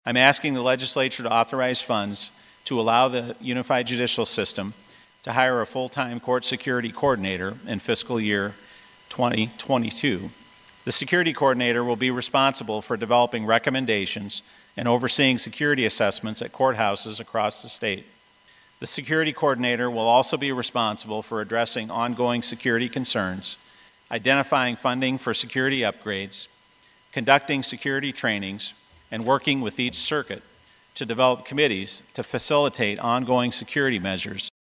I'm asking the legislature to authorize funds to allow the unified judicial system to hire a full-time court security coordinator in fiscal year 2022. The security coordinator will be responsible for developing recommendations and overseeing security assessments at courthouses across the state. The security coordinator will also be responsible for addressing ongoing security concerns, identifying funding for security upgrades, conducting security trainings, and working with each circuit to develop committees to facilitate ongoing security measures